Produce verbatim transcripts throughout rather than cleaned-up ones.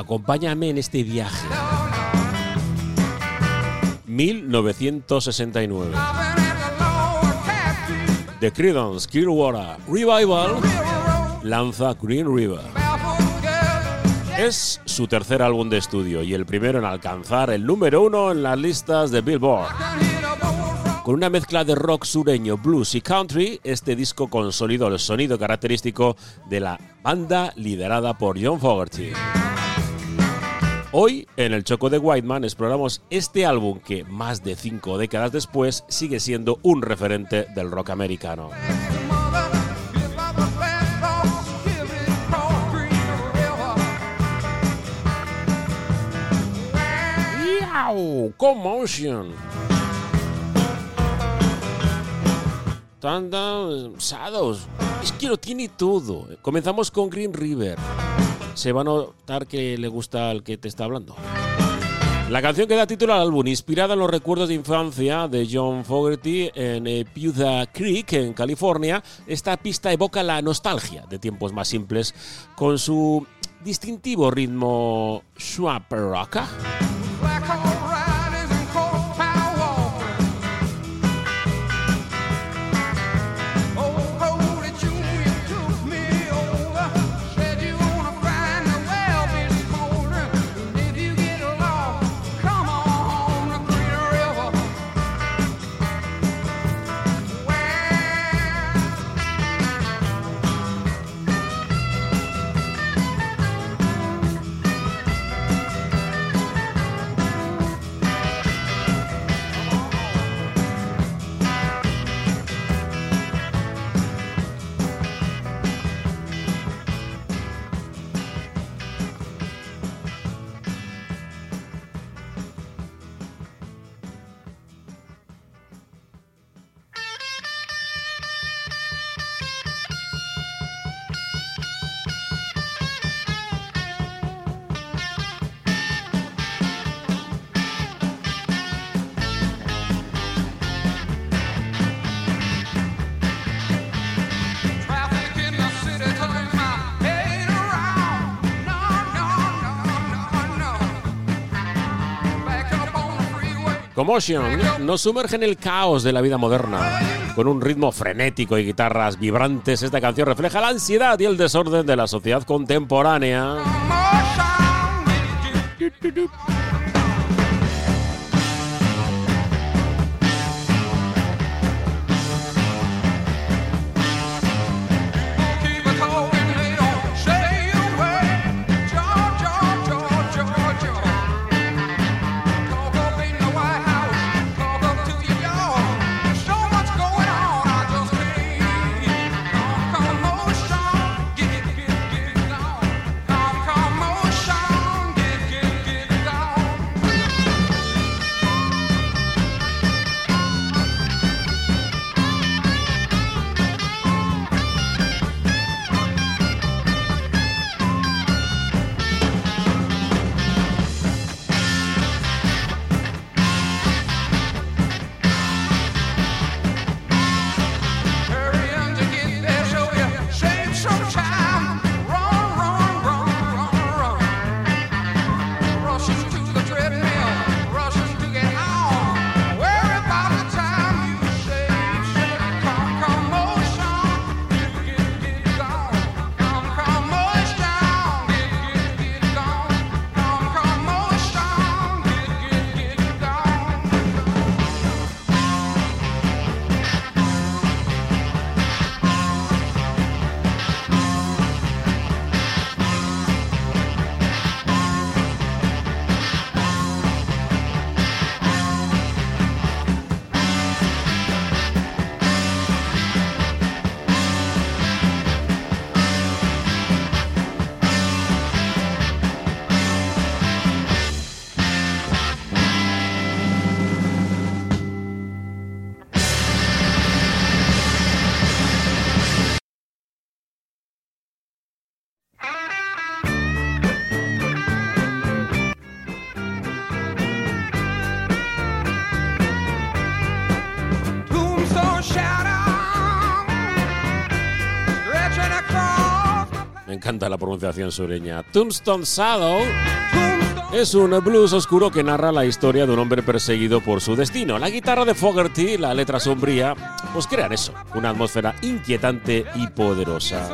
Acompáñame en este viaje. mil novecientos sesenta y nueve. The Creedence Clearwater Revival lanza Green River. Es su tercer álbum de estudio y el primero en alcanzar el número uno en las listas de Billboard. Con una mezcla de rock sureño, blues y country, este disco consolidó el sonido característico de la banda liderada por John Fogerty. Hoy, en el Choco de Whiteman, exploramos este álbum que, más de cinco décadas después, sigue siendo un referente del rock americano. ¡Wow! ¡Commotion! Tanda Shadows. Es que lo tiene todo. Comenzamos con Green River. Se va a notar que le gusta al que te está hablando. La canción que da título al álbum, inspirada en los recuerdos de infancia de John Fogerty en eh, Pewter Creek, en California, esta pista evoca la nostalgia de tiempos más simples con su distintivo ritmo swap rock. Commotion nos sumerge en el caos de la vida moderna. Con un ritmo frenético y guitarras vibrantes, esta canción refleja la ansiedad y el desorden de la sociedad contemporánea. Me encanta la pronunciación sureña. Tombstone Shadow es un blues oscuro que narra la historia de un hombre perseguido por su destino. La guitarra de Fogerty, la letra sombría, pues crean eso, una atmósfera inquietante y poderosa.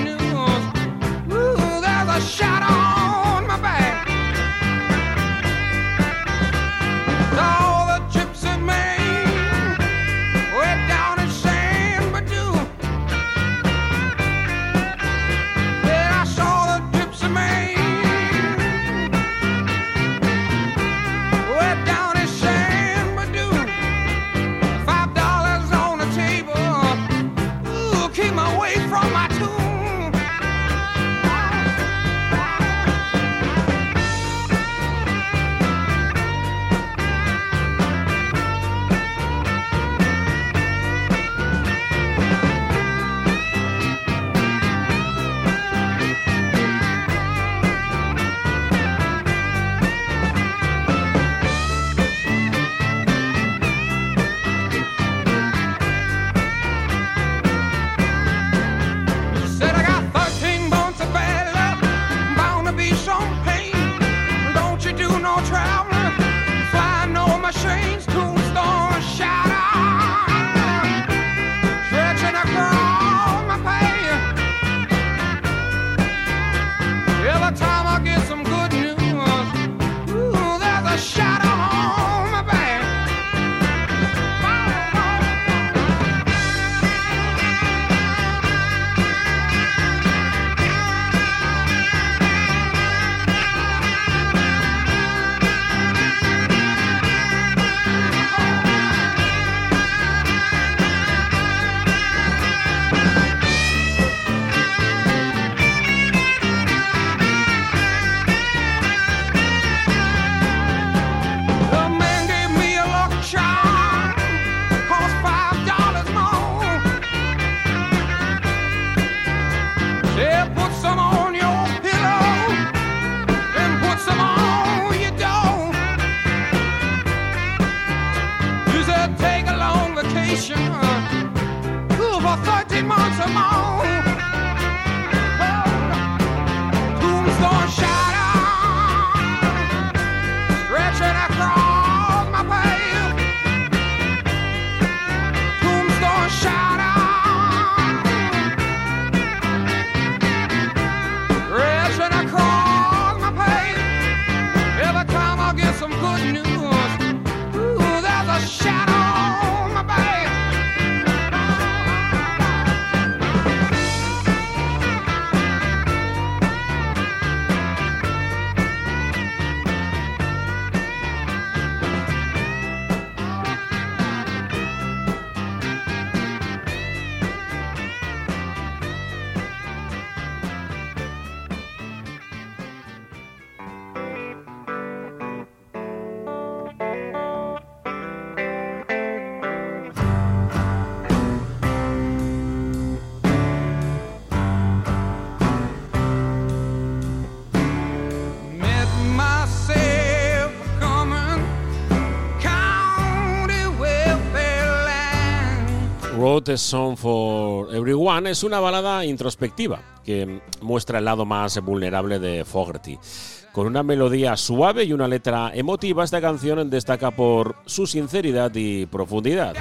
Wrote a Song for Everyone es una balada introspectiva que muestra el lado más vulnerable de Fogerty. Con una melodía suave y una letra emotiva, esta canción destaca por su sinceridad y profundidad.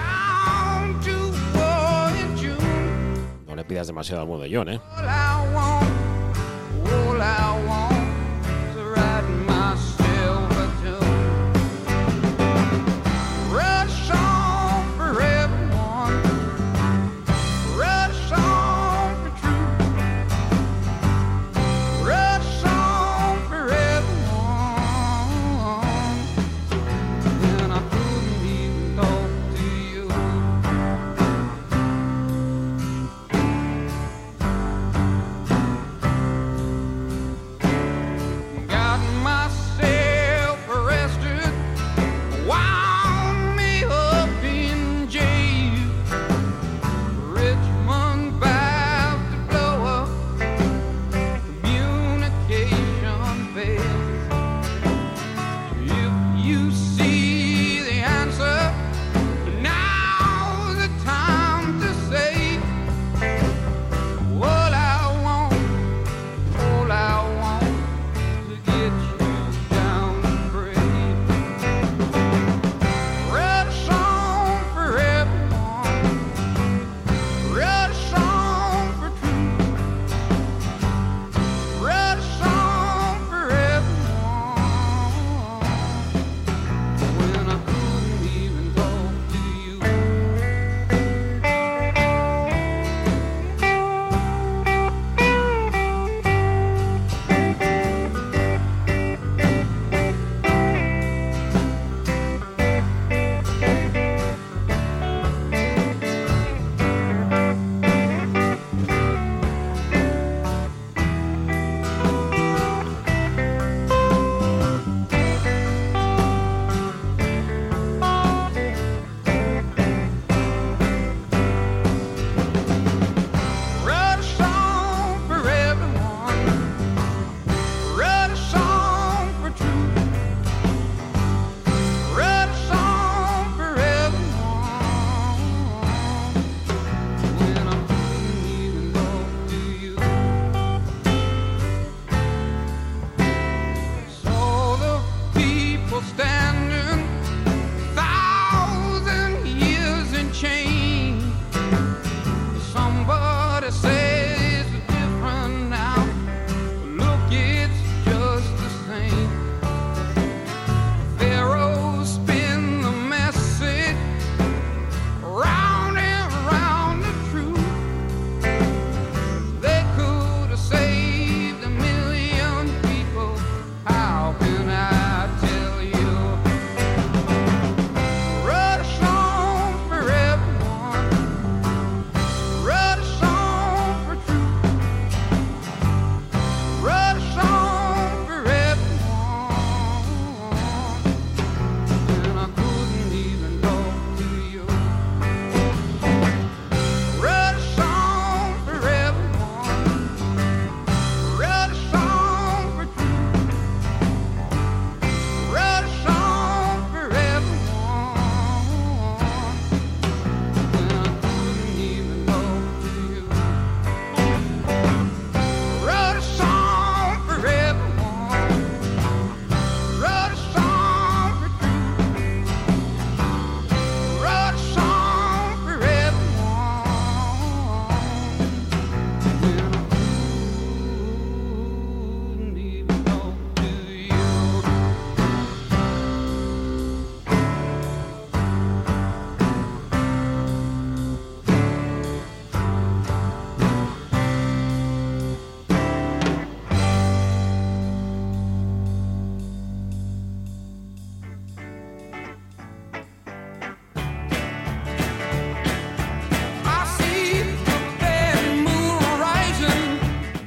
No le pidas demasiado al modellón, ¿eh?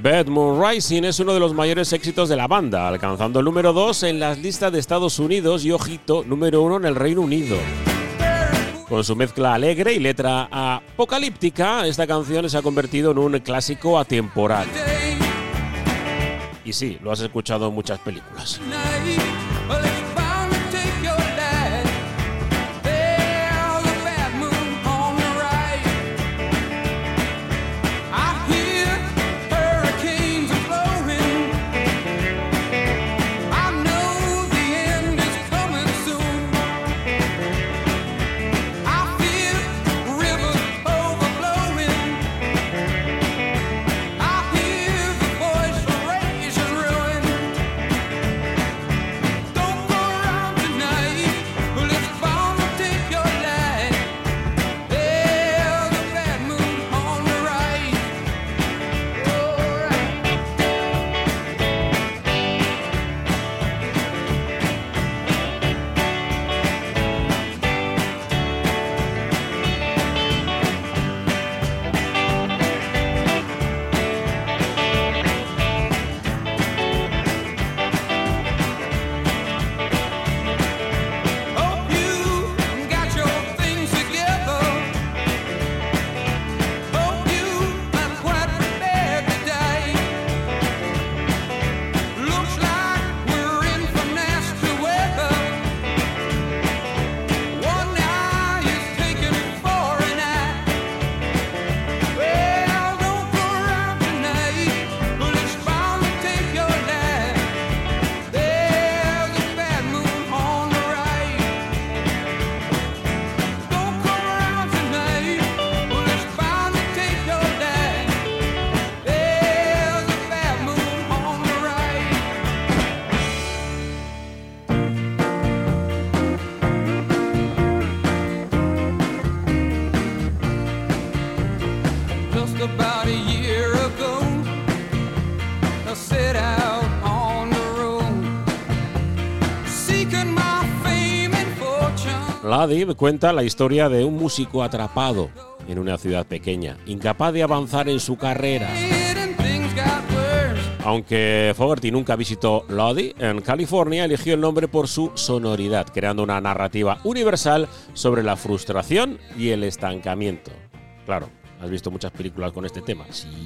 Bad Moon Rising es uno de los mayores éxitos de la banda, alcanzando el número dos en las listas de Estados Unidos y, ojito, número uno en el Reino Unido. Con su mezcla alegre y letra apocalíptica, esta canción se ha convertido en un clásico atemporal. Y sí, lo has escuchado en muchas películas. Lodi cuenta la historia de un músico atrapado en una ciudad pequeña, incapaz de avanzar en su carrera. Aunque Fogerty nunca visitó Lodi, en California eligió el nombre por su sonoridad, creando una narrativa universal sobre la frustración y el estancamiento. Claro, has visto muchas películas con este tema. Sí.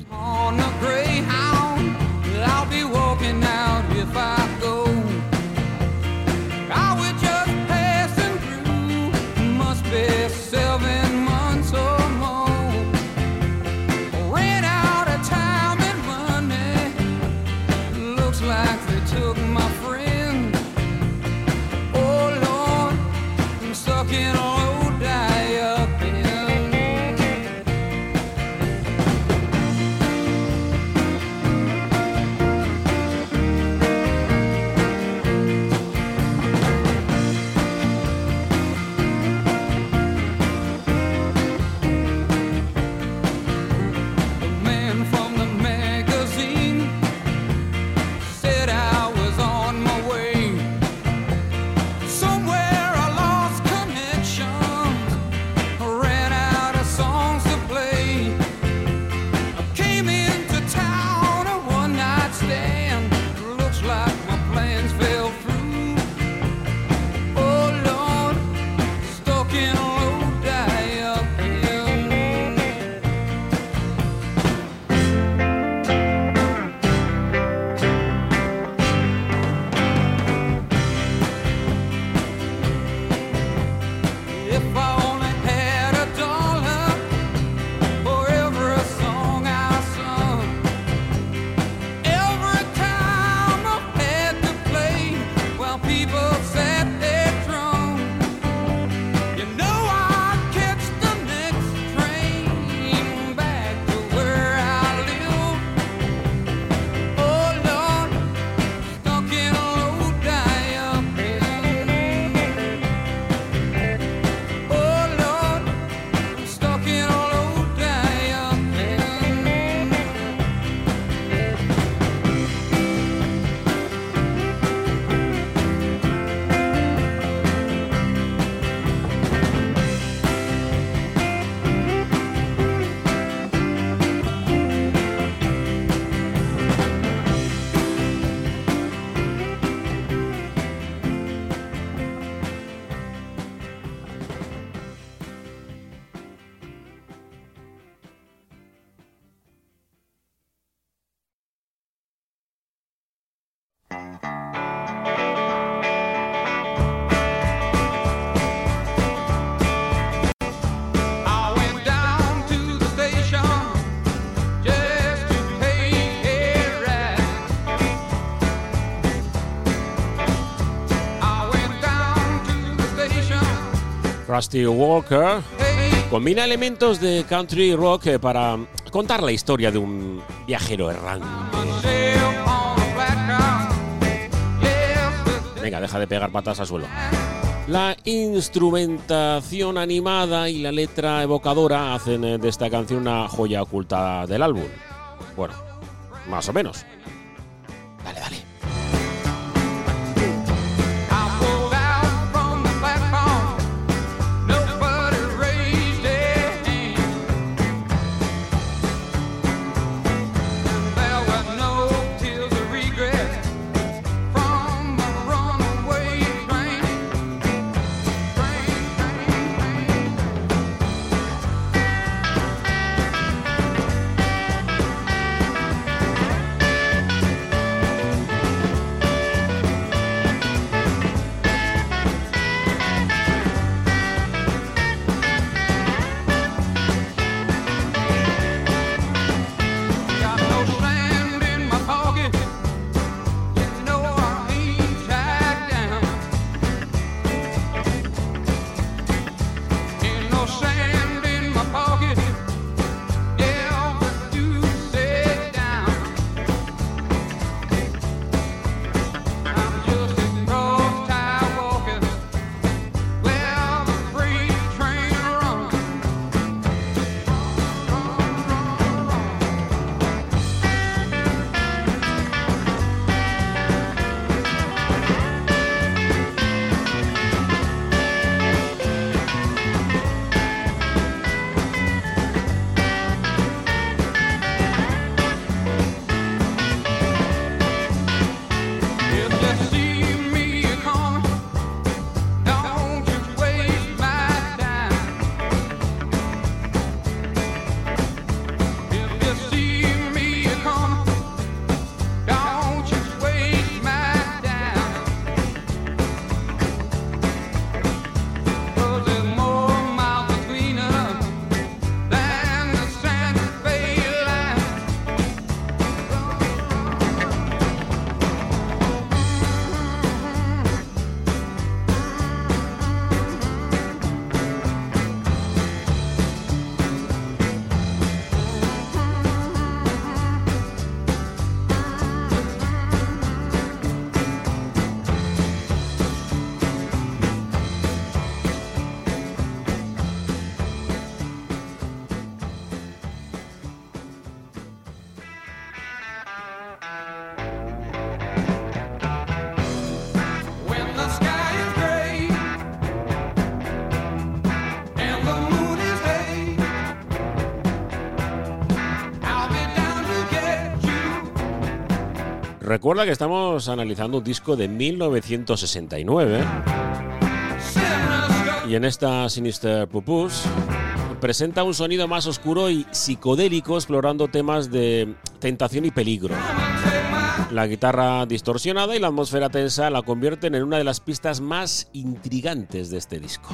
Seven months or more, ran out of time and money. Looks like they took my friend. Oh Lord, I'm stuck in a low die-up inn. Rusty Walker combina elementos de country rock para contar la historia de un viajero errante. Venga, deja de pegar patas al suelo. La instrumentación animada y la letra evocadora hacen de esta canción una joya oculta del álbum. Bueno, más o menos. Dale, dale. Recuerda que estamos analizando un disco de mil novecientos sesenta y nueve y en esta Sinister Purpose presenta un sonido más oscuro y psicodélico explorando temas de tentación y peligro. La guitarra distorsionada y la atmósfera tensa la convierten en una de las pistas más intrigantes de este disco.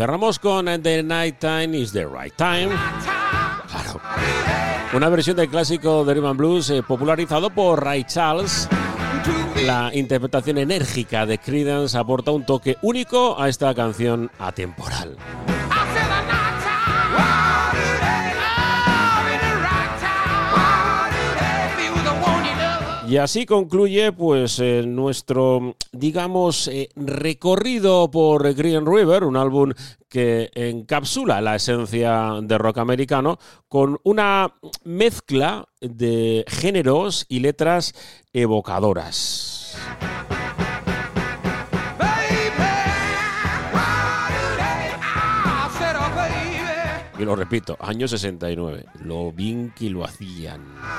Cerramos con The Night Time is the Right Time. Claro. Una versión del clásico de Rhythm and Blues eh, popularizado por Ray Charles. La interpretación enérgica de Creedence aporta un toque único a esta canción atemporal. Y así concluye pues eh, nuestro, digamos, eh, recorrido por Green River, un álbum que encapsula la esencia del rock americano con una mezcla de géneros y letras evocadoras. Y lo repito, año sesenta y nueve, lo bien que lo hacían.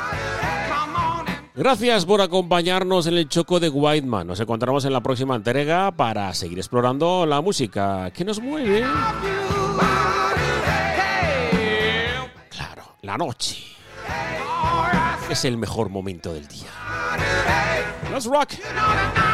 Gracias por acompañarnos en el Choco de Whiteman. Nos encontramos en la próxima entrega para seguir explorando la música que nos mueve. Claro, la noche es el mejor momento del día. Let's rock.